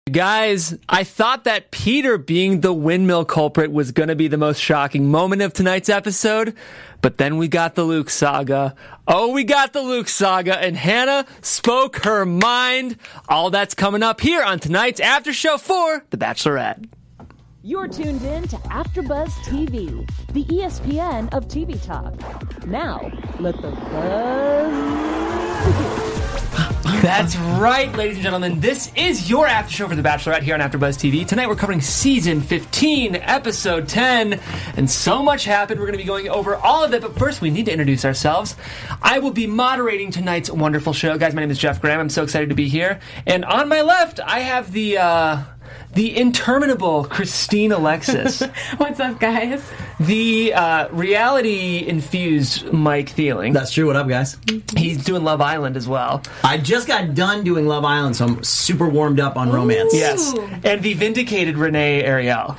Guys, I thought that Peter being the windmill culprit was going to be the most shocking moment of tonight's episode, but then we got the Luke saga. Oh, we got the Luke saga, and Hannah spoke her mind. All that's coming up here on tonight's after show for The Bachelorette. You're tuned in to AfterBuzz TV, the ESPN of TV talk. Now, let the buzz begin. That's right, ladies and gentlemen. This is your after show for The Bachelorette here on AfterBuzz TV. Tonight we're covering season 15, episode 10, and so much happened. We're going to be going over all of it, but first we need to introduce ourselves. I will be moderating tonight's wonderful show. Guys, my name is Jeff Graham. I'm so excited to be here. And on my left, I have the interminable Christine Alexis. What's up, guys? The reality-infused Mike Thieling. That's true. What up, guys? He's doing Love Island as well. I just got done doing Love Island, so I'm super warmed up on romance. Yes. And the vindicated Renee Ariel.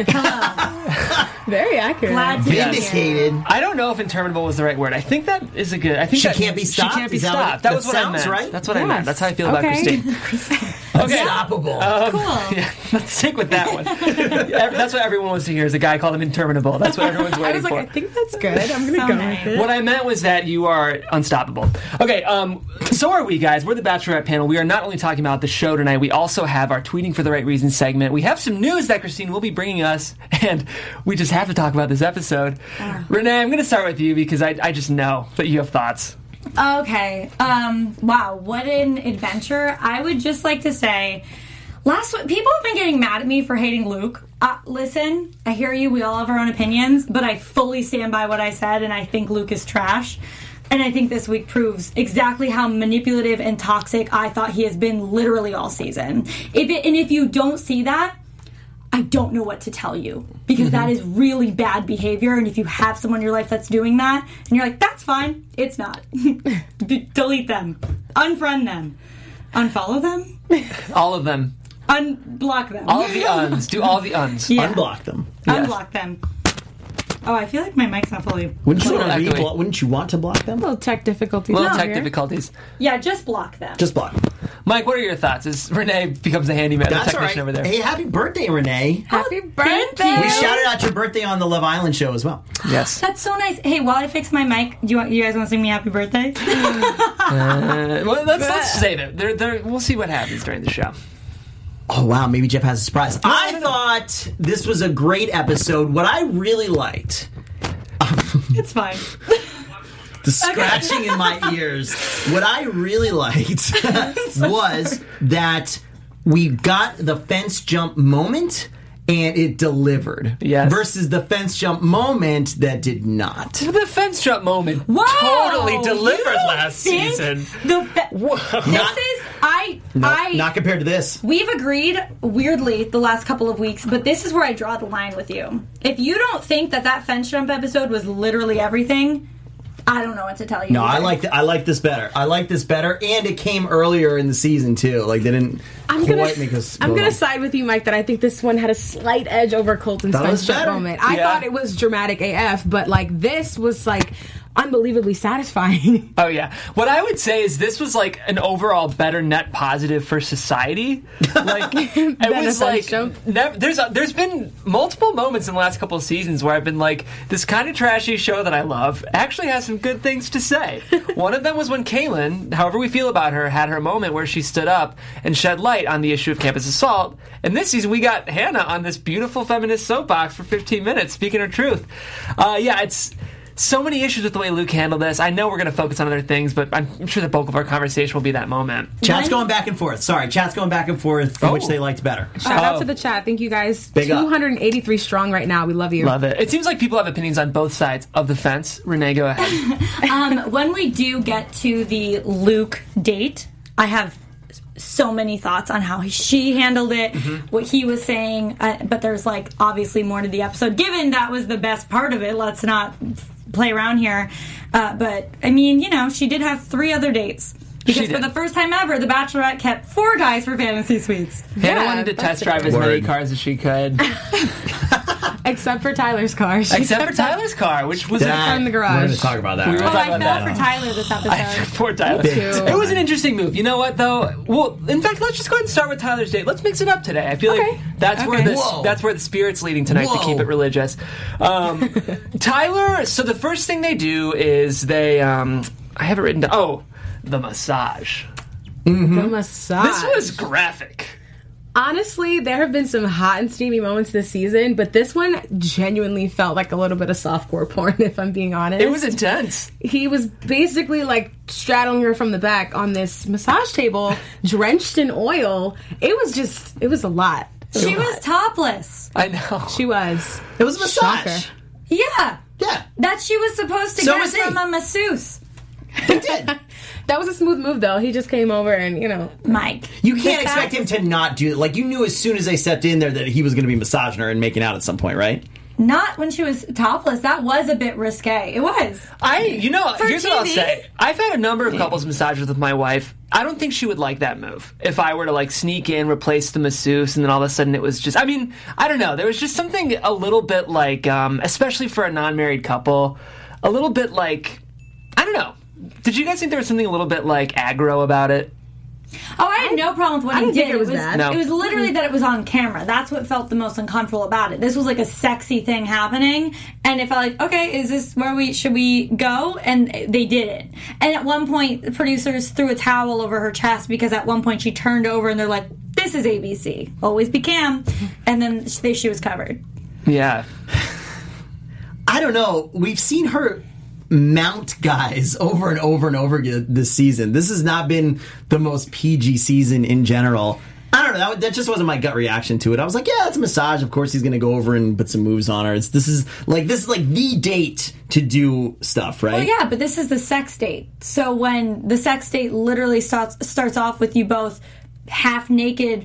Very accurate. Glad to Vindicated. I don't know if interminable was the right word. I think that is a good... I think She that can't be stopped? She can't be Is that stopped. what- That that was what I sounds meant. right? That's what I meant. That's how I feel about Okay. Christine. Unstoppable. Cool. Yeah, let's stick with that one. That's what everyone wants to hear is a guy called him interminable. That's what everyone's waiting I was like, for. I think that's good. I'm going to go with it. What I meant was that you are unstoppable. Okay, so are we, guys. We're the Bachelorette panel. We are not only talking about the show tonight, we also have our Tweeting for the Right Reasons segment. We have some news that Christine will be bringing us, and we just have to talk about this episode. Renee, I'm going to start with you because I just know that you have thoughts. Okay. Wow, what an adventure. I would just like to say, people have been getting mad at me for hating Luke. Listen, I hear you. We all have our own opinions, but I fully stand by what I said, and I think Luke is trash. And I think this week proves exactly how manipulative and toxic I thought he has been literally all season. If you don't see that, I don't know what to tell you, because that is really bad behavior. And if you have someone in your life that's doing that, and you're like, that's fine, it's not. Delete them. Unfriend them. Unfollow them. All of them. Unblock them. All of the uns. Do all the uns. Yeah. Unblock them. Unblock them. Oh, I feel like my mic's not fully... Wouldn't you, Totally echoey. wouldn't you want to block them? Little tech difficulties. Little No, tech here. difficulties. Yeah, just block them. Just block them. Mike, what are your thoughts as Renee becomes the handyman, the That's all technician right. over there? Hey, happy birthday, Renee. Happy thank birthday. you. We shouted out your birthday on the Love Island show as well. Yes. That's so nice. Hey, while I fix my mic, you guys want to sing me happy birthday? Well, let's save it. We'll see what happens during the show. Oh, wow. Maybe Jeff has a surprise. I thought this was a great episode. What I really liked... It's fine. The scratching in my ears. What I really liked was that we got the fence jump moment and it delivered. Yes. Versus the fence jump moment that did not. The fence jump moment Whoa! totally delivered You don't last think season. Not compared to this. We've agreed, weirdly, the last couple of weeks, but this is where I draw the line with you. If you don't think that fence jump episode was literally everything, I don't know what to tell you. No, either. I like this better. I like this better, and it came earlier in the season too. Like they didn't quite make us. I'm go gonna on. side with you, Mike, that I think this one had a slight edge over Colton's That was fence jump better. moment. I Yeah. thought it was dramatic AF, but like this was like unbelievably satisfying. Oh yeah. What I would say is this was like an overall better net positive for society. Like it was a like jump. there's been multiple moments in the last couple of seasons where I've been like, this kind of trashy show that I love actually has some good things to say. One of them was when Kaylin, however we feel about her, had her moment where she stood up and shed light on the issue of campus assault. And this season we got Hannah on this beautiful feminist soapbox for 15 minutes speaking her truth. It's so many issues with the way Luke handled this. I know we're going to focus on other things, but I'm sure the bulk of our conversation will be that moment. Chat's going back and forth. Sorry, chat's going back and forth, which they liked better. Shout out to the chat. Thank you guys. Big up. 283 strong right now. We love you. Love it. It seems like people have opinions on both sides of the fence. Renee, go ahead. When we do get to the Luke date, I have so many thoughts on how she handled it, what he was saying, but there's like obviously more to the episode. Given that was the best part of it, let's not play around here. But I mean, she did have 3 other dates. Because for the first time ever, The Bachelorette kept 4 guys for fantasy suites. Hannah Yeah, wanted to that's test drive as many Word. cars as she could. Except for Tyler's car. She Except for kept that- Tyler's car, which was That- in the garage. We're going to talk about that. We were Oh, talking I about fell that. for Tyler this episode. Poor Tyler. Big too. It was an interesting move. You know what, though? Well, in fact, let's just go ahead and start with Tyler's date. Let's mix it up today. I feel Okay. like that's where Whoa. that's where the spirit's leading tonight to keep Whoa. it religious. Tyler. So the first thing they do is they. I have it written down. Oh, the massage. The massage. This was graphic. Honestly, there have been some hot and steamy moments this season, but this one genuinely felt like a little bit of softcore porn, if I'm being honest. It was intense. He was basically like straddling her from the back on this massage table, drenched in oil. It was a lot. She was topless. I know. She was. It was a massage. Shocker. Yeah. Yeah. That she was supposed to So get was he. from a masseuse. They did. That was a smooth move, though. He just came over and, Mike. You can't The expect fact- him to not do it. Like, you knew as soon as they stepped in there that he was going to be massaging her and making out at some point, right? Not when she was topless. That was a bit risque. It was. Here's what I'll TV? say. I've had a number of couples massages with my wife. I don't think she would like that move. If I were to like sneak in, replace the masseuse, and then all of a sudden it was just, I mean, I don't know. There was just something a little bit like, especially for a non-married couple, a little bit like, I don't know. Did you guys think there was something a little bit like aggro about it? Oh, I had no problem with what I he didn't did. think it was bad. No. It was literally that it was on camera. That's what felt the most uncomfortable about it. This was like a sexy thing happening, and it felt like, okay, is this where should we go? And they did it. And at one point, the producers threw a towel over her chest because at one point she turned over and they're like, "This is ABC. Always be Cam." And then she was covered. Yeah. I don't know. We've seen her mount guys over and over and over again this season. This has not been the most PG season in general. I don't know. That just wasn't my gut reaction to it. I was like, yeah, it's a massage. Of course, he's going to go over and put some moves on her. This is like the date to do stuff, right? Well, yeah, but this is the sex date. So when the sex date literally starts off with you both half naked,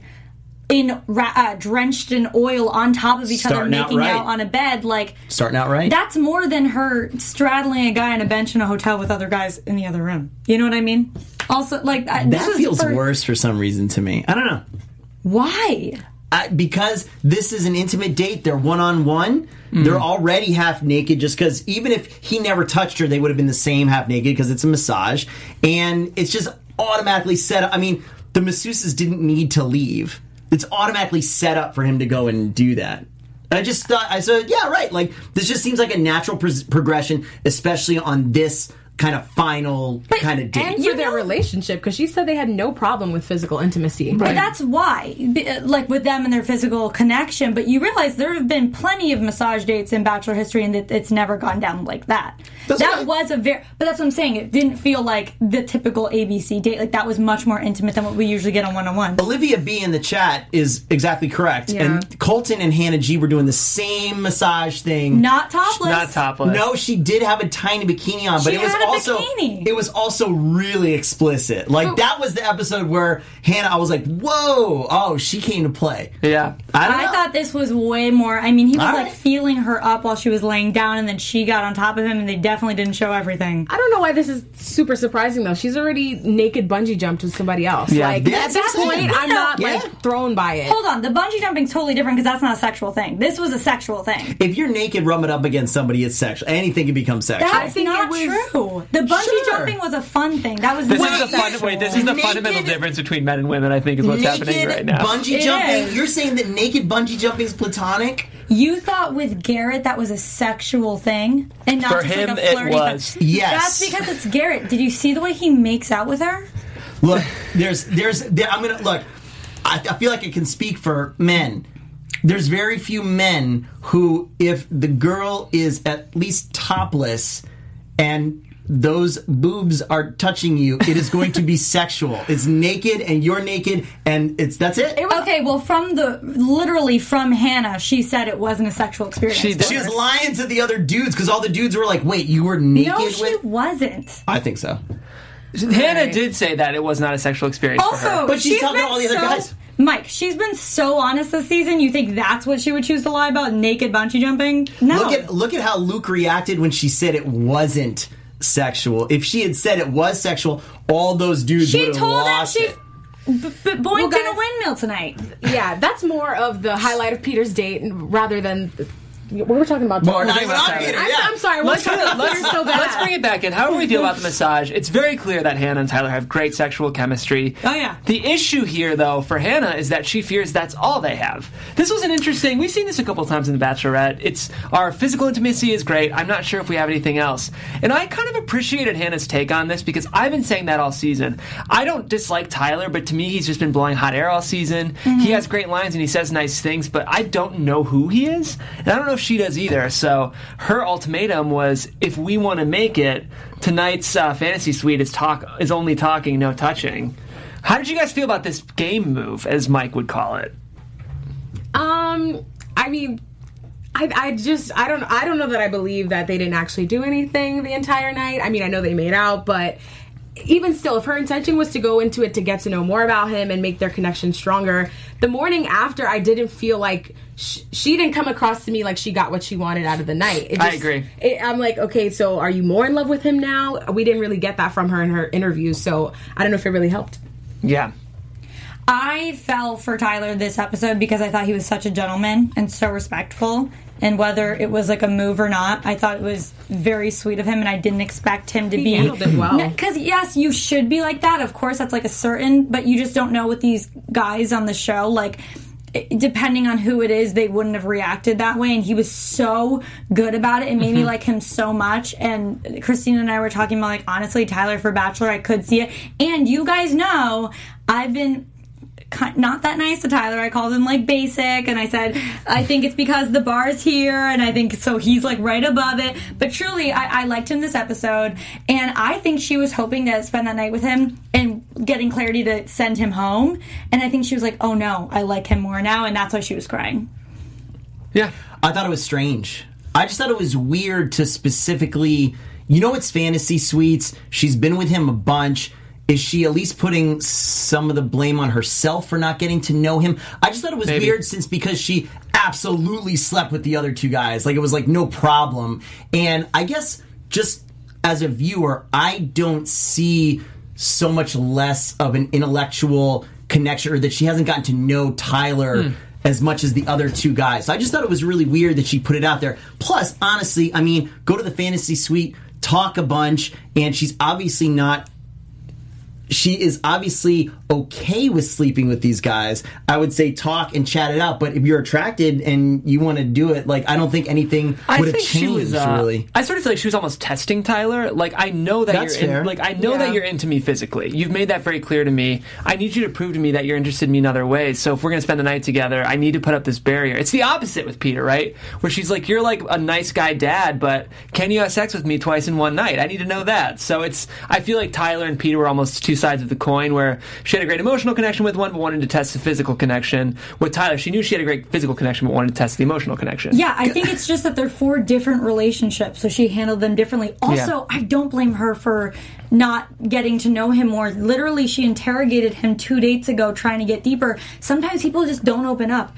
drenched in oil on top of each other, Starting out making right. out on a bed, like Starting out right. that's more than her straddling a guy on a bench in a hotel with other guys in the other room. You know what I mean? Also, like this that was feels worse for some reason to me. I don't know. Why? Because this is an intimate date, they're one-on-one, they're already half naked, just because even if he never touched her, they would have been the same half naked because it's a massage, and it's just automatically set up. I mean, the masseuses didn't need to leave. It's automatically set up for him to go and do that. And I said, yeah, right, like, this just seems like a natural progression, especially on this kind of final kind of date. And for their relationship, because she said they had no problem with physical intimacy. But that's why, like with them and their physical connection. But you realize there have been plenty of massage dates in Bachelor history, and that it's never gone down like that. But was a very. But that's what I'm saying. It didn't feel like the typical ABC date. Like that was much more intimate than what we usually get on one-on-one. Olivia B in the chat is exactly correct. Yeah. And Colton and Hannah G were doing the same massage thing. Not topless. Not topless. No, she did have a tiny bikini on, but She it was had a also bikini. it was also really explicit. Like that was the episode where Hannah, I was like, "Whoa, oh, she came to play." Yeah. I don't know. I thought this was way more. I mean, he was All like right. feeling her up while she was laying down, and then she got on top of him, and they definitely didn't show everything. I don't know why this is super surprising, though. She's already naked bungee jumped with somebody else. Yeah, Like, that's at this insane. point, I'm not, Yeah. like, thrown by it. Hold on, the bungee jumping's totally different because that's not a sexual thing. This was a sexual thing. If you're naked, rubbing up against somebody, it's sexual. Anything can become sexual. That's think not it was- true. The bungee Sure. jumping was a fun thing. That was This way is the sexual. this is the Naked- fundamental difference between men and women, I think, is what's happening naked right now. bungee It jumping. is. You're saying that naked bungee jumping is platonic? You thought with Garrett that was a sexual thing, and not For just him, like a it flirty was. thing. Yes. That's because it's Garrett. Did you see the way he makes out with her? Look, I'm gonna look. I feel like I can speak for men. There's very few men who, if the girl is at least topless and those boobs are touching you, it is going to be sexual. It's naked and you're naked and that's it. Okay, well, literally from Hannah, she said it wasn't a sexual experience. She did. She was lying to the other dudes because all the dudes were like, "Wait, you were naked No, with?" she wasn't. I think so. Hannah did say that it was not a sexual experience for her. Also, But she's talking to been all the other so- guys. Mike, she's been so honest this season. You think that's what she would choose to lie about? Naked bungee jumping? No. Look at how Luke reacted when she said it wasn't sexual. If she had said it was sexual, all those dudes She would have told him lost she it. boinked in guys- a windmill tonight. Yeah, that's more of the highlight of Peter's date rather than We were talking about Well, we're Tyler. not even on Peter, yeah. I'm sorry. Let's so bad. Let's bring it back in. However we feel about the massage, it's very clear that Hannah and Tyler have great sexual chemistry. Oh, yeah. The issue here, though, for Hannah is that she fears that's all they have. This was an interesting... We've seen this a couple times in The Bachelorette. It's our physical intimacy is great. I'm not sure if we have anything else. And I kind of appreciated Hannah's take on this because I've been saying that all season. I don't dislike Tyler, but to me, he's just been blowing hot air all season. Mm-hmm. He has great lines and he says nice things, but I don't know who he is. And I don't know if she does either. So her ultimatum was, if we want to make it, tonight's fantasy suite is only talking, no touching. How did you guys feel about this game move, as Mike would call it? I mean, I don't know that I believe that they didn't actually do anything the entire night. I mean, I know they made out, but even still, if her intention was to go into it to get to know more about him and make their connection stronger, the morning after, I didn't feel like she didn't come across to me like she got what she wanted out of the night. I agree. I'm like, okay, so are you more in love with him now? We didn't really get that from her in her interviews, so I don't know if it really helped. Yeah. I fell for Tyler this episode because I thought he was such a gentleman and so respectful. And whether it was like a move or not, I thought it was very sweet of him, and I didn't expect him to be. He handled it well. Because yes, you should be like that. Of course, that's like a certain, but you just don't know with these guys on the show. Like, depending on who it is, they wouldn't have reacted that way. And he was so good about it. It made me like him so much. And Christina and I were talking about, like, honestly, Tyler for Bachelor, I could see it. And you guys know, I've been not that nice to Tyler. I called him like basic, and I said I think it's because the bar's here, and I think so he's like right above it. But truly, I liked him this episode, and I think she was hoping to spend that night with him and getting clarity to send him home. And I think she was like, oh no, I like him more now, and that's why she was crying. Yeah. I thought it was strange. I just thought it was weird to specifically, it's fantasy suites. She's been with him a bunch. Is she at least putting some of the blame on herself for not getting to know him? I just thought it was weird because she absolutely slept with the other two guys. Like, it was like no problem. And I guess just as a viewer, I don't see so much less of an intellectual connection, or that she hasn't gotten to know Tyler as much as the other two guys. So I just thought it was really weird that she put it out there. Plus, honestly, I mean, go to the fantasy suite, talk a bunch, and she is obviously okay with sleeping with these guys. I would say talk and chat it out, but if you're attracted and you want to do it, like, I don't think anything would have changed, really. I sort of feel like she was almost testing Tyler. Like, I know that That's fair. that you're into me physically. You've made that very clear to me. I need you to prove to me that you're interested in me in other ways. So if we're going to spend the night together, I need to put up this barrier. It's the opposite with Peter, right? Where she's like, you're like a nice guy dad, but can you have sex with me twice in one night? I need to know that. So I feel like Tyler and Peter were almost two sides of the coin, where she had a great emotional connection with one but wanted to test the physical connection. With Tyler, she knew she had a great physical connection but wanted to test the emotional connection. Yeah, I think it's just that they're 4 different relationships, so she handled them differently. Also, I don't blame her for not getting to know him more. Literally, she interrogated him 2 dates ago trying to get deeper. Sometimes people just don't open up,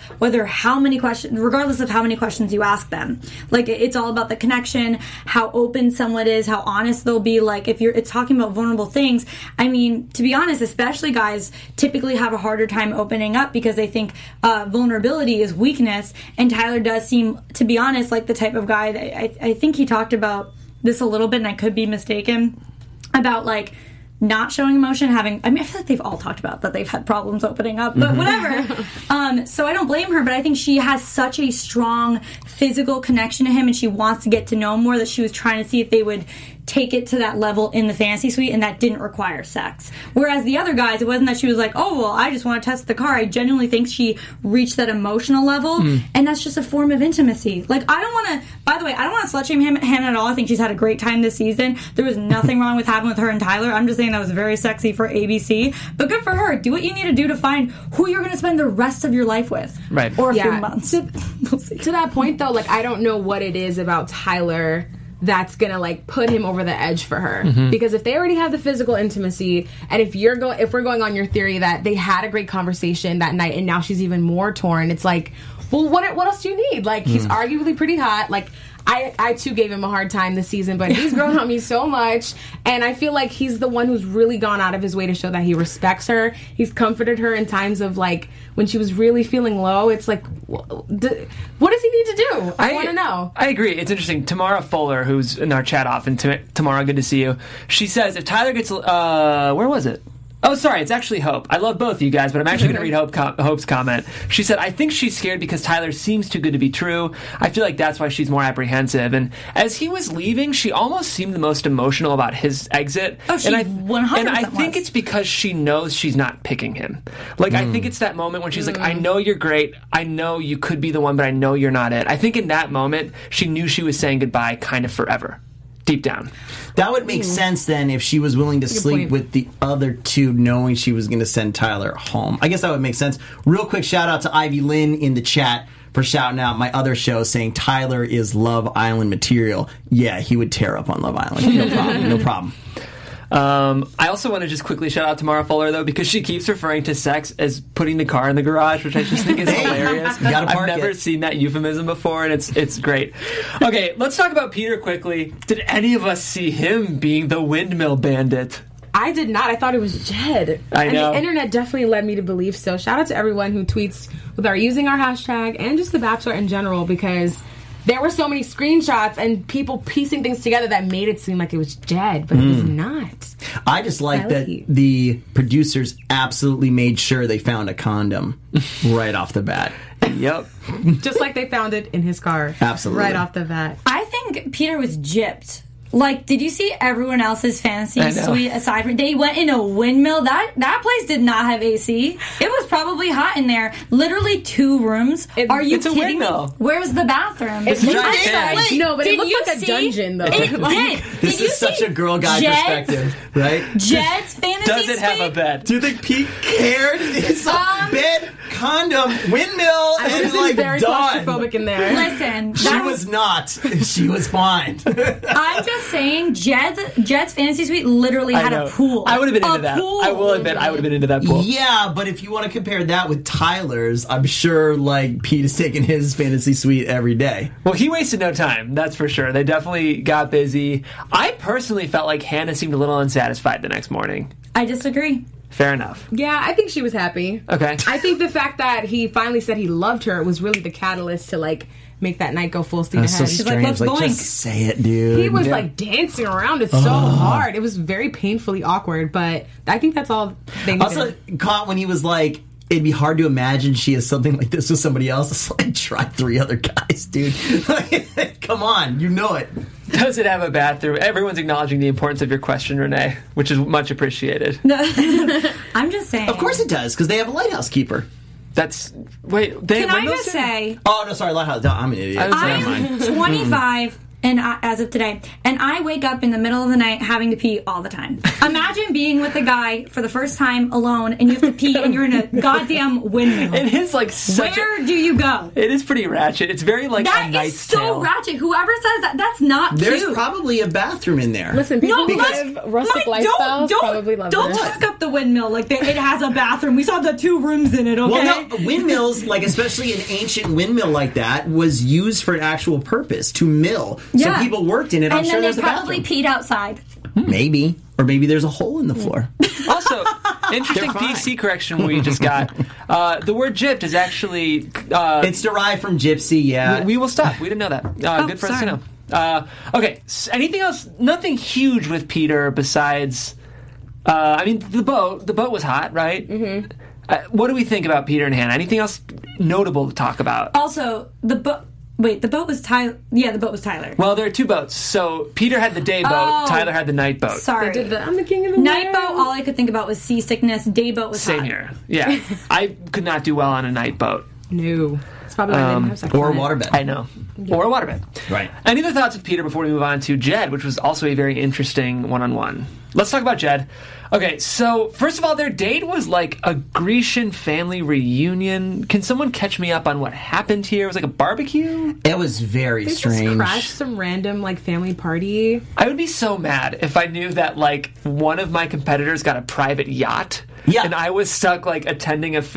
regardless of how many questions you ask them. Like, it's all about the connection, how open someone is, how honest they'll be. Like, if it's talking about vulnerable things, I mean, to be honest, especially guys typically have a harder time opening up because they think vulnerability is weakness. And Tyler does seem, to be honest, like the type of guy that I think he talked about this a little bit, and I could be mistaken, about like not showing emotion, I feel like they've all talked about that they've had problems opening up, but whatever. So I don't blame her, but I think she has such a strong physical connection to him, and she wants to get to know him more, that she was trying to see if they would take it to that level in the fantasy suite, and that didn't require sex. Whereas the other guys, it wasn't that she was like, oh, well, I just want to test the car. I genuinely think she reached that emotional level, and that's just a form of intimacy. Like, I don't want to, by the way, I don't want to slut-shame Hannah at all. I think she's had a great time this season. There was nothing wrong with having with her and Tyler. I'm just saying that was very sexy for ABC, but good for her. Do what you need to do to find who you're going to spend the rest of your life with. Right. Or a few months. We'll see. To that point, though, like, I don't know what it is about Tyler that's gonna like put him over the edge for her, because if they already have the physical intimacy, and if we're going on your theory that they had a great conversation that night and now she's even more torn, it's like, well, what else do you need? Like, he's arguably pretty hot. Like, I too gave him a hard time this season, but he's grown on me so much, and I feel like he's the one who's really gone out of his way to show that he respects her. He's comforted her in times of like when she was really feeling low. It's like, what does he need to do? I want to know. I agree. It's interesting. Tamara Fuller, who's in our chat often, Tamara, good to see you. She says if Tyler gets, where was it? Oh, sorry, it's actually Hope. I love both of you guys, but I'm actually going to read Hope's comment. She said, I think she's scared because Tyler seems too good to be true. I feel like that's why she's more apprehensive. And as he was leaving, she almost seemed the most emotional about his exit. Oh, she 100% And I think it's because she knows she's not picking him. Like, I think it's that moment when she's like, I know you're great. I know you could be the one, but I know you're not it. I think in that moment, she knew she was saying goodbye kind of forever. Deep down. That would make sense then if she was willing to sleep with the other two, knowing she was going to send Tyler home. I guess that would make sense. Real quick shout out to Ivy Lynn in the chat for shouting out my other show, saying Tyler is Love Island material. Yeah, he would tear up on Love Island. No problem. No problem. I also want to just quickly shout out Tamara Fuller, though, because she keeps referring to sex as putting the car in the garage, which I just think is hilarious. You gotta park I've never seen that euphemism before, and it's great. Okay, let's talk about Peter quickly. Did any of us see him being the windmill bandit? I did not. I thought it was Jed. I know. And the internet definitely led me to believe so. Shout out to everyone who tweets using our hashtag and just The Bachelor in general, because there were so many screenshots and people piecing things together that made it seem like it was Jed, but it was not. I just like that the producers absolutely made sure they found a condom right off the bat. Yep. Just like they found it in his car. Absolutely. Right off the bat. I think Peter was gypped. Like, did you see everyone else's fantasy suite aside from... They went in a windmill. That place did not have AC. It was probably hot in there. Literally 2 rooms. Are you kidding windmill. me? Where's the bathroom? It looked but it looked like a dungeon, though. It did. This is such a girl guy perspective, right? Jed's fantasy Does it have a bed? Do you think Pete cared? It's a bed, condom, windmill, and like very done. claustrophobic in there. Listen. She was not. She was fine. I'm just saying, Jed's fantasy suite literally had a pool. I would have been into that. Pool. I will admit, I would have been into that pool. Yeah, but if you want to compare that with Tyler's, I'm sure like Pete is taking his fantasy suite every day. Well, he wasted no time, that's for sure. They definitely got busy. I personally felt like Hannah seemed a little unsatisfied the next morning. I disagree. Fair enough. Yeah, I think she was happy. Okay. I think the fact that he finally said he loved her was really the catalyst to like make that night go full steam That's so ahead. strange. let's boink. Just say it, dude. He was like dancing around it so hard. It was very painfully awkward, but I think that's all they needed. Also caught when he was like, it'd be hard to imagine she has something like this with somebody else. It's like, try 3 other guys, dude. Come on, you know it. Does it have a bathroom? Everyone's acknowledging the importance of your question, Renee, which is much appreciated. I'm just saying. Of course it does, because they have a lighthouse keeper. Can I just say... Oh, no, sorry, lighthouse. No, I'm an idiot. I'm 25 and as of today, and I wake up in the middle of the night having to pee all the time. Imagine being with a guy for the first time alone, and you have to pee, and you're in a goddamn windmill. It is like Where do you go? It is pretty ratchet. It's very like That a is Knight's so Tale. ratchet. Whoever says that, that's not There's cute. probably a bathroom in there. Listen, people who Mike, live rustic lifestyles probably love don't this. talk up the windmill like it has a bathroom. We saw the 2 rooms in it, okay? Well, no, windmills, like especially an ancient windmill like that, was used for an actual purpose, to mill. Yeah. So people worked in it. I'm and sure then there's they a probably bathroom. peed outside. Maybe. Or maybe there's a hole in the floor. Also, interesting They're fine. PC correction we just got. The word gypped is actually... It's derived from gypsy, yeah. we will stop. We didn't know that. Good for us to know. Okay, anything else? Nothing huge with Peter besides... I mean, the boat was hot, right? Mm-hmm. What do we think about Peter and Hannah? Anything else notable to talk about? Also, the boat... Wait, the boat was Tyler. Yeah, the boat was Tyler. Well, there are 2 boats. So Peter had the day boat. Oh. Tyler had the night boat. Sorry. They did I'm the king of the Night world. boat, all I could think about was seasickness. Day boat was Same hot. here. Yeah. I could not do well on a night boat. No. It's probably why they didn't have sex Or a on it. waterbed. I know. Or a waterbed. Right. Any other thoughts with Peter before we move on to Jed, which was also a very interesting one-on-one? Let's talk about Jed. Okay, so first of all, their date was like a Grecian family reunion. Can someone catch me up on what happened here? It was like a barbecue? It was very They strange. just crashed some random like family party. I would be so mad if I knew that like one of my competitors got a private yacht. Yeah. And I was stuck like attending a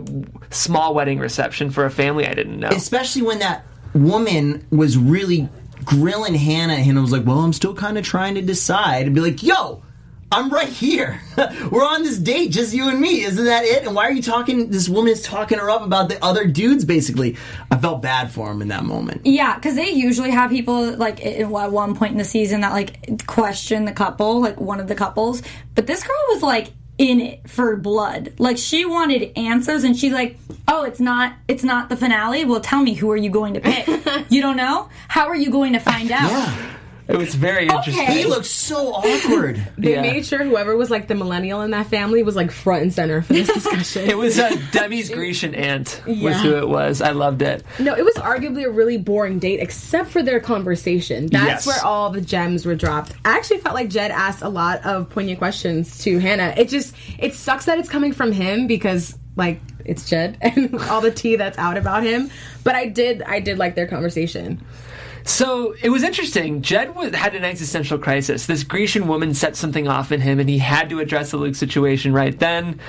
small wedding reception for a family I didn't know. Especially when that woman was really grilling Hannah, and Hannah was like, well, I'm still kind of trying to decide. And be like, yo, I'm right here. We're on this date, just you and me. Isn't that it? And why are you talking? This woman is talking her up about the other dudes, basically. I felt bad for him in that moment. Yeah, because they usually have people, like, at one point in the season that, like, question the couple, like, one of the couples. But this girl was, like, in it for blood. Like, she wanted answers, and she's like, oh, it's not the finale? Well, tell me, who are you going to pick? You don't know? How are you going to find out? Yeah. It was very interesting. He looked so awkward. They made sure whoever was like the millennial in that family was like front and center for this discussion. It was Demi's Grecian aunt was who it was. I loved it. No, it was arguably a really boring date except for their conversation. That's where all the gems were dropped. I actually felt like Jed asked a lot of poignant questions to Hannah. It sucks that it's coming from him because like it's Jed and all the tea that's out about him. But I did like their conversation. So it was interesting. Jed had an existential crisis. This Grecian woman set something off in him, and he had to address the Luke situation right then.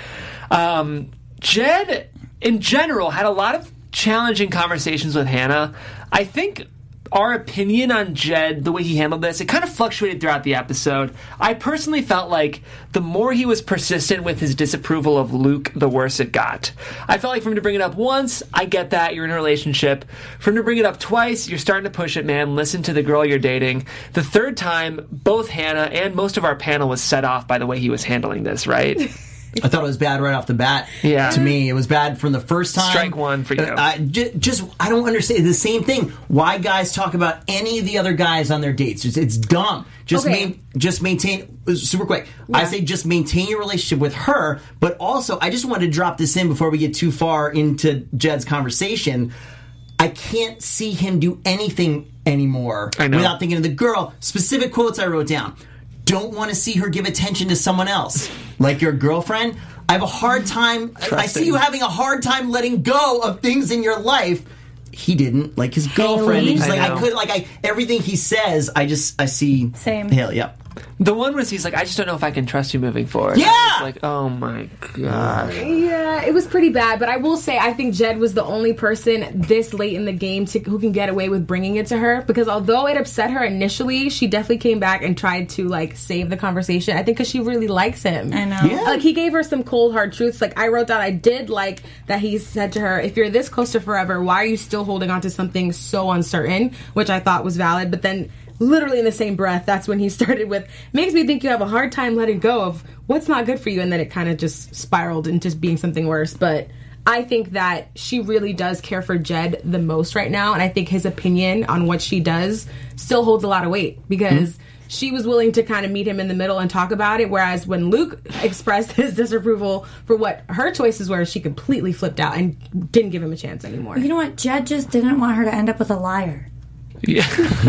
Jed, in general, had a lot of challenging conversations with Hannah. I think our opinion on Jed, the way he handled this, it kind of fluctuated throughout the episode. I personally felt like the more he was persistent with his disapproval of Luke, the worse it got. I felt like for him to bring it up once, I get that, you're in a relationship. For him to bring it up twice, you're starting to push it, man. Listen to the girl you're dating. The third time, both Hannah and most of our panel was set off by the way he was handling this, right? I thought it was bad right off the bat. Yeah. To me, it was bad from the first time. Strike one for you. I don't understand. The same thing. Why guys talk about any of the other guys on their dates? It's dumb. Just maintain. Super quick. Yeah. I say just maintain your relationship with her. But also, I just wanted to drop this in before we get too far into Jed's conversation. I can't see him do anything anymore without thinking of the girl. Specific quotes I wrote down. Don't want to see her give attention to someone else. Like your girlfriend. I have a hard time. I see you having a hard time letting go of things in your life. He didn't. Like his girlfriend. He's like, everything he says, I see. Same. Haley, yep. The one where he's like, I just don't know if I can trust you moving forward. Yeah! I was like, oh my gosh. Yeah, it was pretty bad. But I will say, I think Jed was the only person this late in the game who can get away with bringing it to her. Because although it upset her initially, she definitely came back and tried to, like, save the conversation. I think because she really likes him. I know. Yeah. Like, he gave her some cold, hard truths. Like, I wrote down, I did like that he said to her, if you're this close to forever, why are you still holding on to something so uncertain? Which I thought was valid. But then literally in the same breath, that's when he started with, makes me think you have a hard time letting go of what's not good for you, and then it kind of just spiraled into being something worse. But I think that she really does care for Jed the most right now, and I think his opinion on what she does still holds a lot of weight, because she was willing to kind of meet him in the middle and talk about it, whereas when Luke expressed his disapproval for what her choices were, she completely flipped out and didn't give him a chance anymore. You know what? Jed just didn't want her to end up with a liar. Yeah.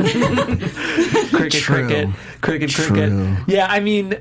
Cricket. Yeah, I mean,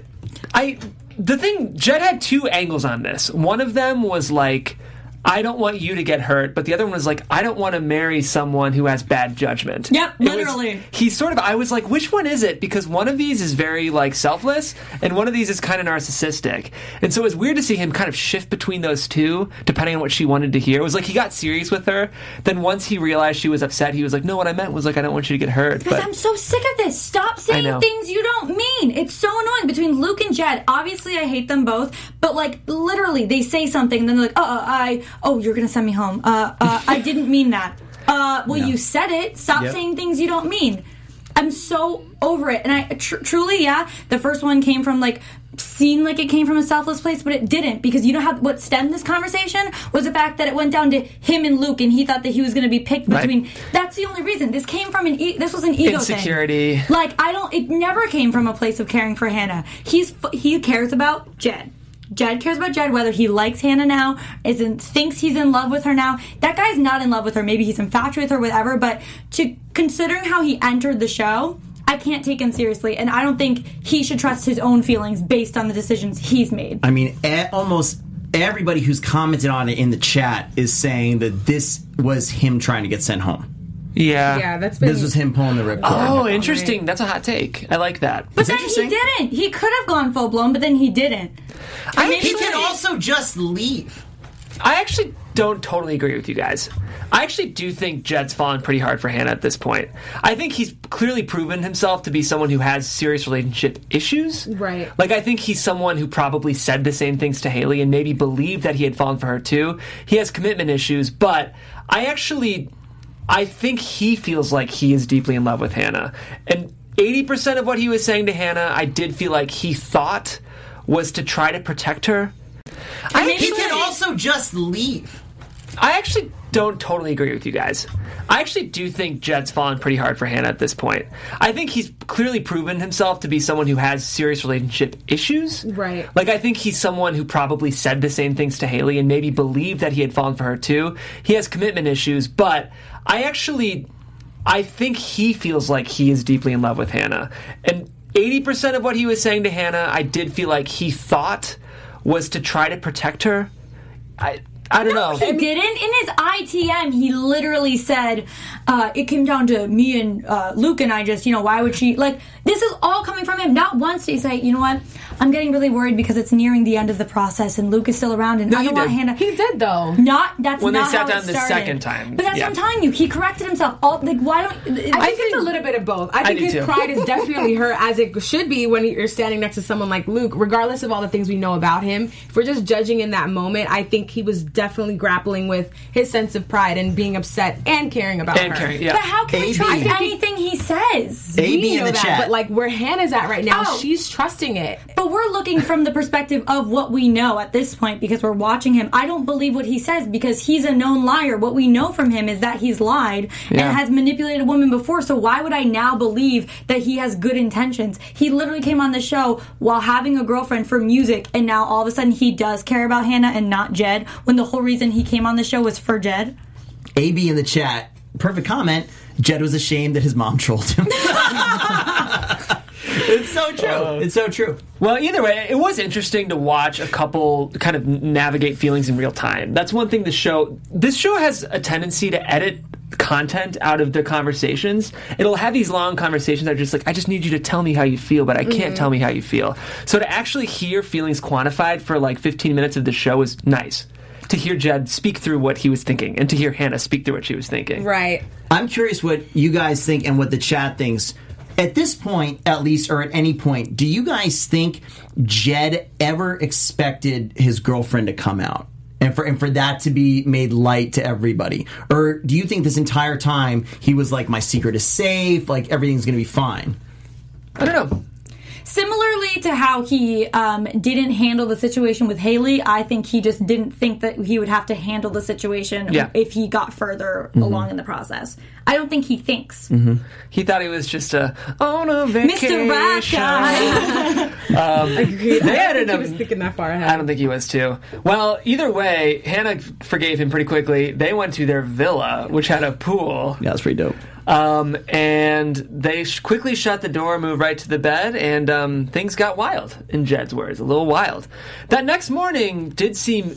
Jed had two angles on this. One of them was like, I don't want you to get hurt, but the other one was like, I don't want to marry someone who has bad judgment. Yep, literally. I was like, which one is it? Because one of these is very, like, selfless, and one of these is kind of narcissistic. And so it was weird to see him kind of shift between those two, depending on what she wanted to hear. It was like he got serious with her, then once he realized she was upset, he was like, no, what I meant was, like, I don't want you to get hurt. Guys, I'm so sick of this. Stop saying things you don't mean. It's so annoying. Between Luke and Jed, obviously I hate them both, but, like, literally, they say something, and then they're like, you're gonna send me home. I didn't mean that. You said it. Stop saying things you don't mean. I'm so over it. And I truly, the first one came from, like, seemed like it came from a selfless place, but it didn't, because you know what stemmed this conversation was the fact that it went down to him and Luke, and he thought that he was going to be picked between. Right. That's the only reason. This came from this was an ego insecurity thing. Like, it never came from a place of caring for Hannah. He cares about Jed. Jed cares about Jed, whether he likes Hannah now, thinks he's in love with her now. That guy's not in love with her. Maybe he's infatuated with her, whatever. But considering how he entered the show, I can't take him seriously. And I don't think he should trust his own feelings based on the decisions he's made. I mean, almost everybody who's commented on it in the chat is saying that this was him trying to get sent home. Yeah, that's been... This was him pulling the ripcord. Oh, interesting. That's a hot take. I like that. But then he didn't. He could have gone full blown, but then he didn't. He can also just leave. I actually don't totally agree with you guys. I actually do think Jed's fallen pretty hard for Hannah at this point. I think he's clearly proven himself to be someone who has serious relationship issues. Right. Like, I think he's someone who probably said the same things to Haley and maybe believed that he had fallen for her too. He has commitment issues, but I think he feels like he is deeply in love with Hannah. And 80% of what he was saying to Hannah, I did feel like he thought was to try to protect her. He can also just leave. I actually don't totally agree with you guys. I actually do think Jed's fallen pretty hard for Hannah at this point. I think he's clearly proven himself to be someone who has serious relationship issues. Right. Like, I think he's someone who probably said the same things to Haley and maybe believed that he had fallen for her too. He has commitment issues, but I think he feels like he is deeply in love with Hannah. And 80% of what he was saying to Hannah, I did feel like he thought was to try to protect her. I don't know. He didn't. In his ITM, he literally said, it came down to me and Luke and I just, why would she... Like, this is all coming from him. Not once did he say, you know what, I'm getting really worried because it's nearing the end of the process and Luke is still around and I don't want Hannah... He did, though. That's when not they sat how down it the started. second time. But that's what I'm telling you. He corrected himself. Why don't... I think it's a little bit of both. I think do his too. pride is definitely hurt, as it should be when you're standing next to someone like Luke, regardless of all the things we know about him. If we're just judging in that moment, I think he was definitely grappling with his sense of pride and being upset and caring about her. Yeah. But how can we AB. trust anything he says? AB We in know the that, chat. but like where Hannah's at right now, Oh. she's trusting it. But we're looking from the perspective of what we know at this point because we're watching him. I don't believe what he says because he's a known liar. What we know from him is that he's lied and has manipulated a woman before. So why would I now believe that he has good intentions? He literally came on the show while having a girlfriend for music, and now all of a sudden he does care about Hannah and not Jed, when the whole reason he came on the show was for Jed. AB in the chat, perfect comment. Jed was ashamed that his mom trolled him. It's so true. It's so true. Well, either way, it was interesting to watch a couple kind of navigate feelings in real time. That's one thing this show has a tendency to edit content out of their conversations. It'll have these long conversations that are just like, I just need you to tell me how you feel, but I can't tell me how you feel. So to actually hear feelings quantified for like 15 minutes of the show was nice. To hear Jed speak through what he was thinking and to hear Hannah speak through what she was thinking. Right. I'm curious what you guys think and what the chat thinks. At this point, at least, or at any point, do you guys think Jed ever expected his girlfriend to come out? And for that to be made light to everybody? Or do you think this entire time he was like, my secret is safe, like everything's going to be fine? I don't know. Similarly to how he didn't handle the situation with Haley, I think he just didn't think that he would have to handle the situation if he got further along in the process. I don't think he thinks. He thought he was just on a vacation. Mr. Right Guy. Agreed. They I had don't think an- he was thinking that far ahead. I don't think he was too. Well, either way, Hannah forgave him pretty quickly. They went to their villa, which had a pool. Yeah, that's pretty dope. And they quickly shut the door, moved right to the bed, and things got wild, in Jed's words, a little wild. That next morning seemed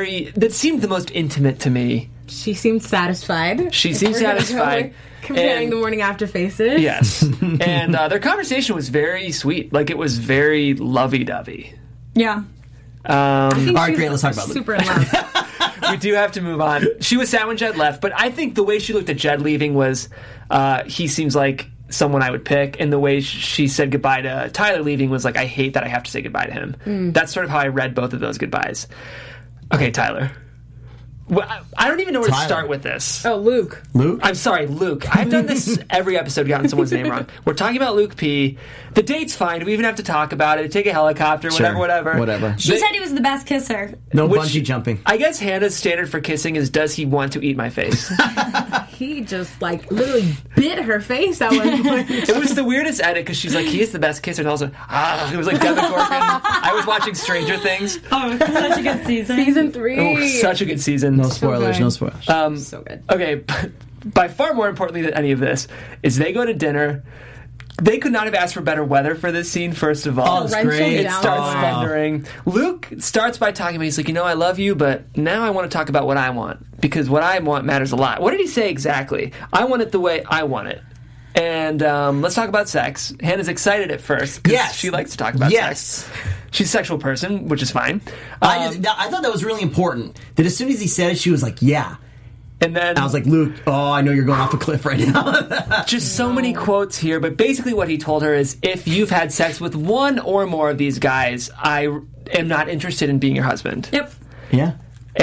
the most intimate to me. She seemed satisfied. She seemed We're gonna go satisfied. with comparing And- the morning after faces. Yes. And their conversation was very sweet. Like, it was very lovey-dovey. Yeah. I think All right, she's great, let's talk about Luke. super in love. We do have to move on. She was sad when Jed left, but I think the way she looked at Jed leaving was he seems like someone I would pick, and the way she said goodbye to Tyler leaving was like, I hate that I have to say goodbye to him. That's sort of how I read both of those goodbyes. Okay, Tyler. Well, I don't even know where to Tyler. start with this. Oh, Luke. Luke? I'm sorry, Luke. I've done this every episode, gotten someone's name wrong. We're talking about Luke P. The date's fine. Do we even have to talk about it? Take a helicopter, Sure. whatever. Whatever. She said he was the best kisser. No Which- bungee jumping. I guess Hannah's standard for kissing is, does he want to eat my face? He just like literally bit her face at one point. It was the weirdest edit because she's like, he is the best kisser, and also, it was like Devin Gorkin. I was watching Stranger Things. Oh, such a good season. Season 3. Oh, such a good season. No spoilers, good. no spoilers. So good. Okay, by far more importantly than any of this is they go to dinner. They could not have asked for better weather for this scene, first of all. Oh, it's Wrench him great. It down. starts Oh. thundering. Luke starts by talking about, he's like, I love you, but now I want to talk about what I want, because what I want matters a lot. What did he say exactly? I want it the way I want it. And let's talk about sex. Hannah's excited at first, because Yes. she likes to talk about Yes. sex. She's a sexual person, which is fine. I thought that was really important. That as soon as he said it, she was like, yeah. And then I was like, Luke, I know you're going off a cliff right now. just so many quotes here, but basically what he told her is, if you've had sex with one or more of these guys, I am not interested in being your husband. Yep. Yeah.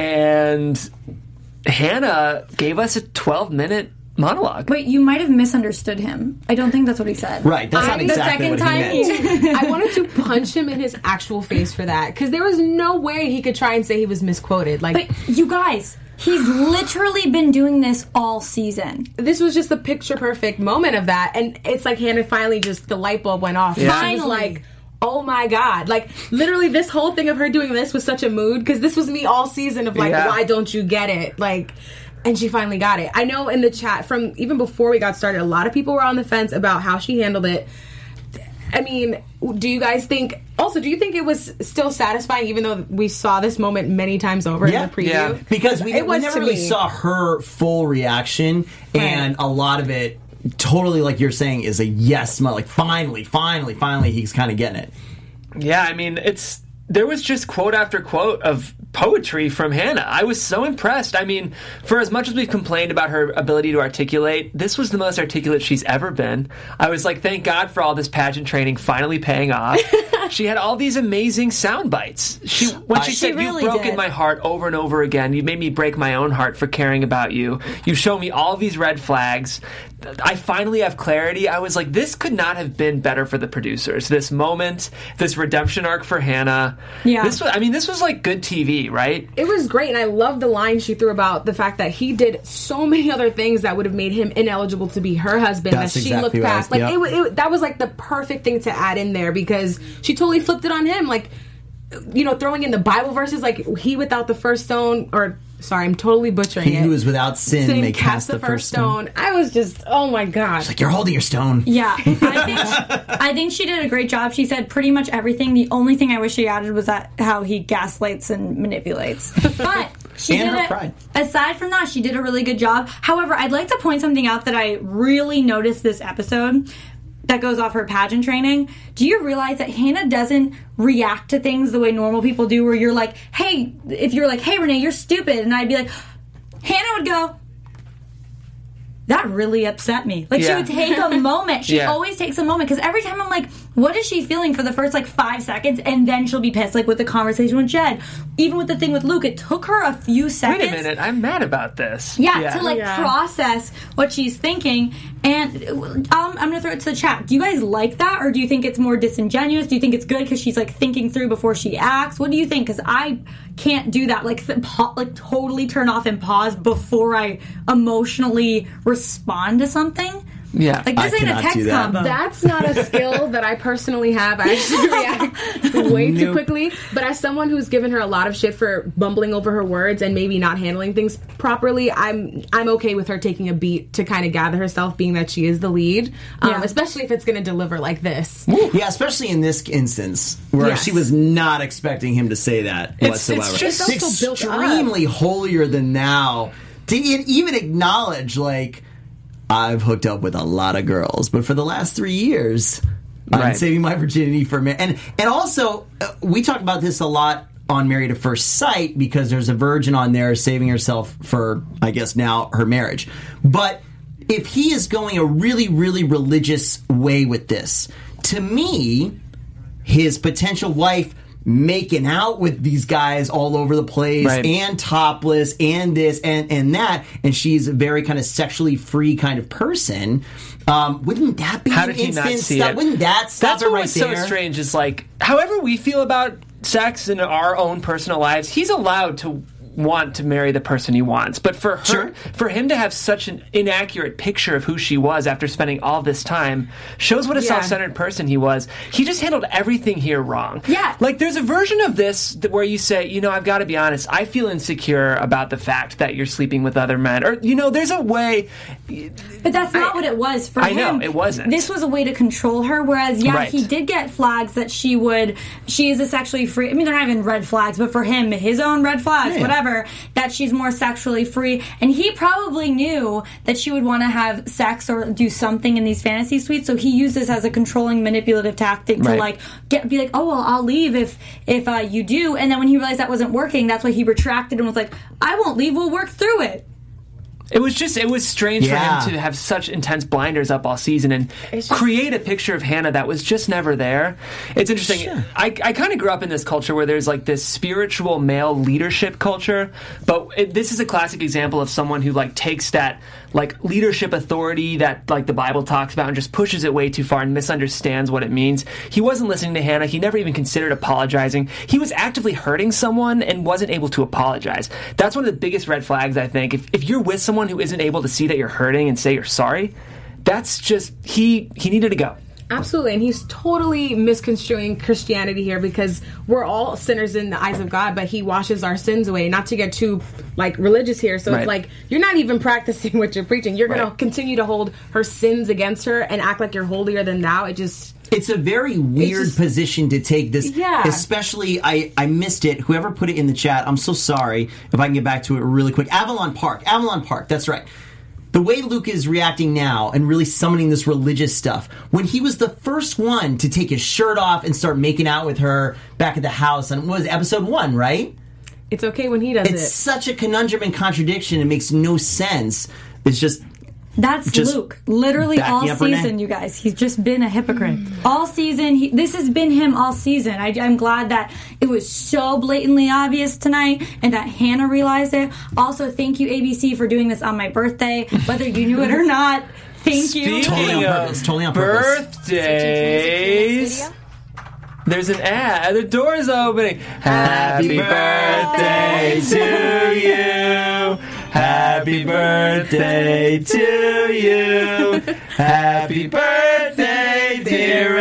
And Hannah gave us a 12-minute monologue. Wait, you might have misunderstood him. I don't think that's what he said. Right, that's not exactly what he meant. I wanted to punch him in his actual face for that, because there was no way he could try and say he was misquoted. Like, But you guys, he's literally been doing this all season. this was just the picture perfect moment of that, and it's like Hannah finally just the light bulb went off. Yeah. She was Finally. like, oh my god, like literally this whole thing of her doing this was such a mood, because this was me all season of like, Yeah. why don't you get it? Like, and she finally got it. I know in the chat from even before we got started, a lot of people were on the fence about how she handled it. I mean, do you guys think? Also, do you think it was still satisfying, even though we saw this moment many times over in the preview? Yeah. Because we It was never to really me. saw her full reaction, and a lot of it, totally like you're saying, is a yes, like finally, he's kind of getting it. Yeah, I mean, there was just quote after quote of poetry from Hannah. I was so impressed. I mean, for as much as we've complained about her ability to articulate, this was the most articulate she's ever been. I was like, thank God for all this pageant training finally paying off. She had all these amazing sound bites. When she said, really "You've broken did. my heart over and over again. You made me break my own heart for caring about you. You've shown me all these red flags. I finally have clarity." I was like, this could not have been better for the producers. This moment, this redemption arc for Hannah. Yeah. This was like good TV, right? It was great, and I love the line she threw about the fact that he did so many other things that would have made him ineligible to be her husband. That's that she exactly looked right. past. Like Yep. that was like the perfect thing to add in there, because she totally flipped it on him. Like, you know, throwing in the Bible verses, like he without the first stone, or sorry, I'm totally butchering He it. who is without sin may cast the first stone. I was just, oh my gosh. Like, you're holding your stone. Yeah, I think she did a great job. She said pretty much everything. The only thing I wish she added was that how he gaslights and manipulates. But she And did her it. pride. Aside from that, she did a really good job. However, I'd like to point something out that I really noticed this episode that goes off her pageant training. Do you realize that Hannah doesn't react to things the way normal people do, where you're like, hey, if you're like, hey, Renee, you're stupid, and I'd be like, Hannah would go, that really upset me. Like, Yeah. she would take a moment. She Yeah. always takes a moment, because every time I'm like, what is she feeling for the first like 5 seconds, and then she'll be pissed, like with the conversation with Jed. Even with the thing with Luke, it took her a few seconds. Wait a minute, I'm mad about this. Yeah, to like Yeah. process what she's thinking. And I'm gonna throw it to the chat. Do you guys like that, or do you think it's more disingenuous? Do you think it's good because she's like thinking through before she acts? What do you think? Because I can't do that. Like, like totally turn off and pause before I emotionally respond to something. Yeah. Like, I this ain't a cannot text do that. combo. That's not a skill that I personally have. I actually react way too Nope. quickly. But as someone who's given her a lot of shit for bumbling over her words and maybe not handling things properly, I'm okay with her taking a beat to kind of gather herself, being that she is the lead, Yeah. especially if it's going to deliver like this. Yeah, especially in this instance where Yes. she was not expecting him to say that It's whatsoever. just It's also built up. extremely holier than thou to even acknowledge, like, I've hooked up with a lot of girls, but for the last 3 years, I'm Right. saving my virginity for me. And also, we talk about this a lot on Married at First Sight, because there's a virgin on there saving herself for, I guess now, her marriage. But if he is going a really, really religious way with this, to me, his potential wife making out with these guys all over the place, Right. and topless, and this and that, and she's a very kind of sexually free kind of person, wouldn't that be How an did he not instant see stop? it? Wouldn't that stop That's it what right was there? so strange. Is like, however we feel about sex in our own personal lives, he's allowed to want to marry the person he wants. But for her, Sure. for him to have such an inaccurate picture of who she was after spending all this time shows what a Yeah. self-centered person he was. He just handled everything here wrong. Yeah. Like, there's a version of this where you say, you know, I've got to be honest, I feel insecure about the fact that you're sleeping with other men. Or, you know, there's a way... But that's not what it was for I him. know, it wasn't. This was a way to control her. Whereas, yeah, Right. he did get flags that she is a sexually free. I mean, they're not even red flags, but for him, his own red flags, Yeah. whatever. her that she's more sexually free. And he probably knew that she would want to have sex or do something in these fantasy suites, so he used this as a controlling, manipulative tactic to be like, oh well, I'll leave if you do. And then when he realized that wasn't working, that's why he retracted and was like, I won't leave, we'll work through it. It was strange for him to have such intense blinders up all season and create a picture of Hannah that was just never there. It's interesting. Sure. I kind of grew up in this culture where there's like this spiritual male leadership culture, but this is a classic example of someone who like takes that like leadership authority that like the Bible talks about and just pushes it way too far and misunderstands what it means. He wasn't listening to Hannah. He never even considered apologizing. He was actively hurting someone and wasn't able to apologize. That's one of the biggest red flags, I think. If you're with someone who isn't able to see that you're hurting and say you're sorry, that's just he needed to go. Absolutely, and he's totally misconstruing Christianity here, because we're all sinners in the eyes of God, but he washes our sins away. Not to get too like religious here, so it's like you're not even practicing what you're preaching. You're going to continue to hold her sins against her and act like you're holier than thou. It's a very weird position to take this. Yeah. Especially, I missed it. Whoever put it in the chat, I'm so sorry. If I can get back to it really quick. Avalon Park, that's right. The way Luke is reacting now and really summoning this religious stuff, when he was the first one to take his shirt off and start making out with her back at the house, and what was it, episode 1, right? It's okay when he does it. It's such a conundrum and contradiction. It makes no sense. It's just... That's Luke. Literally all season, you guys. He's just been a hypocrite. All season. This has been him all season. I'm glad that it was so blatantly obvious tonight and that Hannah realized it. Also, thank you, ABC, for doing this on my birthday, whether you knew it or not. Thank you. Totally on purpose. Birthdays. There's an ad. The door's opening. Happy birthday to you. Happy birthday to you. Happy birthday, dear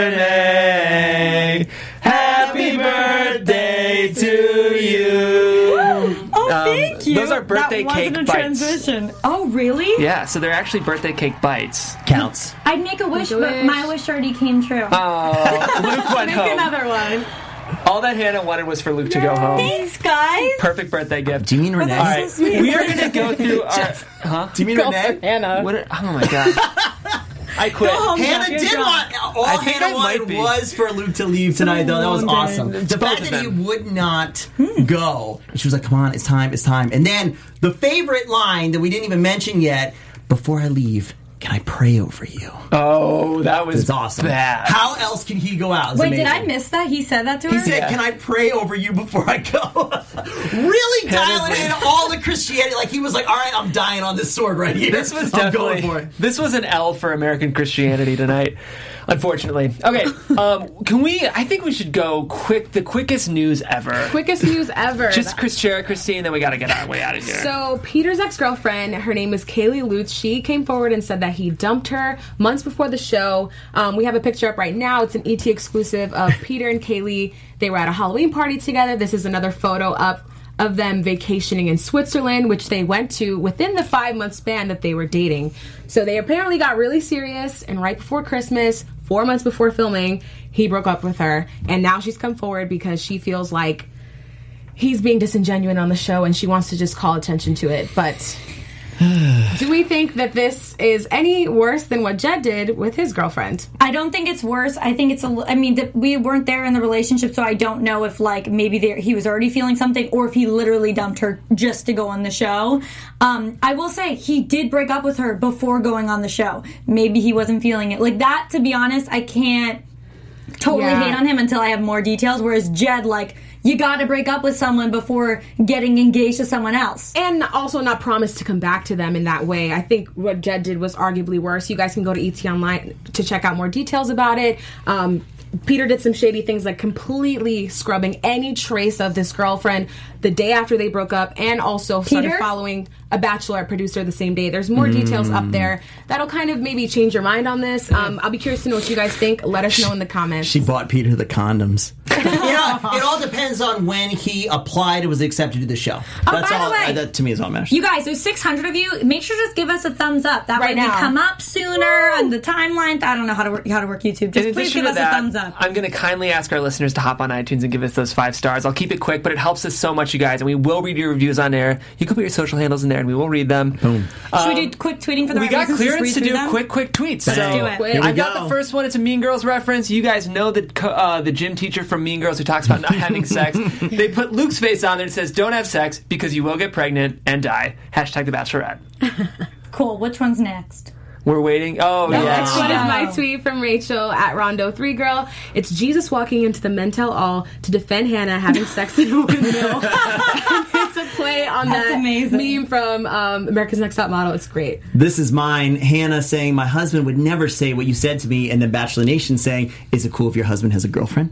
Renee. Happy birthday to you. Oh, thank you. Those are birthday cake bites. Transition. Oh, really? Yeah, so they're actually birthday cake bites. Counts. I'd make a wish, but my wish already came true. Oh, Luke went home. Make another one. All that Hannah wanted was for Luke to go home. Thanks, guys. Perfect birthday gift. Do you mean Renee? All right, we are going to go through our... Do you mean Renee? Hannah. Oh, my God. I quit. Hannah did want... All Hannah wanted was for Luke to leave tonight, though. That was awesome. The fact that he would not go. She was like, come on, it's time. And then the favorite line that we didn't even mention yet, before I leave... Can I pray over you? Oh, that was awesome. Bad. How else can he go out? Wait, did I miss that? He said that to her? He said, can I pray over you before I go? Really dialing in all the Christianity. Like, he was like, all right, I'm dying on this sword right here. This was definitely... This was an L for American Christianity tonight. Unfortunately. Okay, I think we should go the quickest news ever. Quickest news ever. Just Christine, then we gotta get our way out of here. So, Peter's ex-girlfriend, her name is Kaylee Lutz, she came forward and said that he dumped her months before the show. We have a picture up right now. It's an ET exclusive of Peter and Kaylee. They were at a Halloween party together. This is another photo up of them vacationing in Switzerland, which they went to within the 5-month span that they were dating. So they apparently got really serious, and right before Christmas, 4 months before filming, he broke up with her. And now she's come forward because she feels like he's being disingenuous on the show, and she wants to just call attention to it. But do we think that this is any worse than what Jed did with his girlfriend? I don't think it's worse. I think it's we weren't there in the relationship, so I don't know if maybe he was already feeling something, or if he literally dumped her just to go on the show. I will say he did break up with her before going on the show. Maybe he wasn't feeling it like that. To be honest, I can't totally hate on him until I have more details. Whereas Jed, you gotta break up with someone before getting engaged to someone else. And also not promise to come back to them in that way. I think what Jed did was arguably worse. You guys can go to ET Online to check out more details about it. Peter did some shady things, like completely scrubbing any trace of this girlfriend the day after they broke up, and also started following a Bachelorette producer the same day. There's more details up there that'll kind of maybe change your mind on this. I'll be curious to know what you guys think. Let us know in the comments. She bought Peter the condoms. It all depends on when he applied and was accepted to the show. That's by the all. way, That to me is all that matters. You guys, there's 600 of you. Make sure to just give us a thumbs up. That Right way we now. come up sooner on the timeline. I don't know how to work YouTube. Just In please addition give to us a that, thumbs up. I'm going to kindly ask our listeners to hop on iTunes and give us those 5 stars. I'll keep it quick, but it helps us so much, you guys, and we will read your reviews on air. You can put your social handles in there, and we will read them. Boom. Should we do quick tweeting for the We right got reasons? clearance Just to read do through them? quick tweets. Let's So do it. Quick. I got the first one. It's a Mean Girls reference. You guys know the gym teacher from Mean Girls who talks about not having sex. They put Luke's face on there and says, "Don't have sex because you will get pregnant and die." Hashtag The Bachelorette. Cool. Which one's next? We're waiting. Oh, The yeah. next one is my Wow. tweet from Rachel at Rondo3Girl. It's Jesus walking into the Mentel All to defend Hannah having sex in a window. It's a play on That's that amazing. meme from America's Next Top Model. It's great. This is mine. Hannah saying, "My husband would never say what you said to me," and then Bachelor Nation saying, "Is it cool if your husband has a girlfriend?"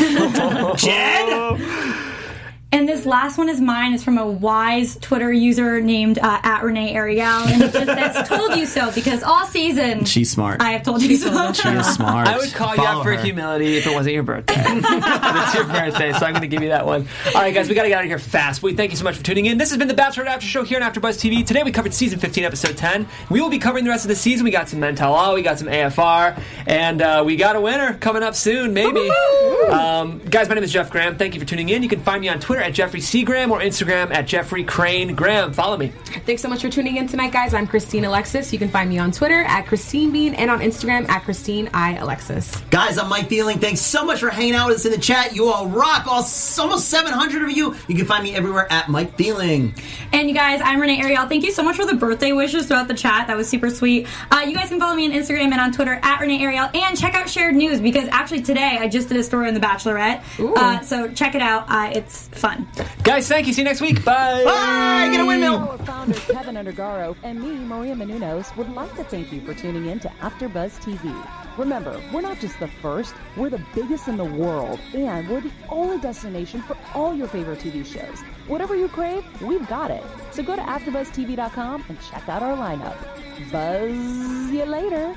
Jed. And this last one is mine. It's from a wise Twitter user named at Renee Ariel. And it just says, "Told you so," because all season She's smart. I have told you so. She is smart. I would call you Follow out for her. humility if it wasn't your birthday. But it's your birthday, so I'm going to give you that one. All right, guys, we got to get out of here fast. We thank you so much for tuning in. This has been the Bachelor After Show here on AfterBuzz TV. Today we covered season 15, episode 10. We will be covering the rest of the season. We got some Mental Law, we got some AFR, and we got a winner coming up soon, maybe. Guys, my name is Jeff Graham. Thank you for tuning in. You can find me on Twitter at Jeffrey C. Graham or Instagram at Jeffrey Crane Graham. Follow me. Thanks so much for tuning in tonight, guys. I'm Christine Alexis. You can find me on Twitter at Christine Bean and on Instagram at Christine I Alexis. Guys, I'm Mike Feeling. Thanks so much for hanging out with us in the chat. You all rock. Almost 700 of you. You can find me everywhere at Mike Feeling. And you guys, I'm Renee Ariel. Thank you so much for the birthday wishes throughout the chat. That was super sweet. You guys can follow me on Instagram and on Twitter at Renee Ariel. And check out Shared News because actually today I just did a story on The Bachelorette. So check it out. It's fun. Guys, thank you. See you next week. Bye. Bye. Get a windmill. Our founder Kevin Undergaro and me, Maria Menounos, would like to thank you for tuning in to AfterBuzz TV. Remember, we're not just the first, we're the biggest in the world, and we're the only destination for all your favorite TV shows. Whatever you crave, we've got it. So go to AfterBuzzTV.com and check out our lineup. Buzz you later.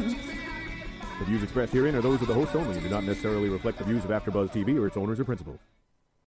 The views expressed herein are those of the hosts only and do not necessarily reflect the views of AfterBuzz TV or its owners or principals.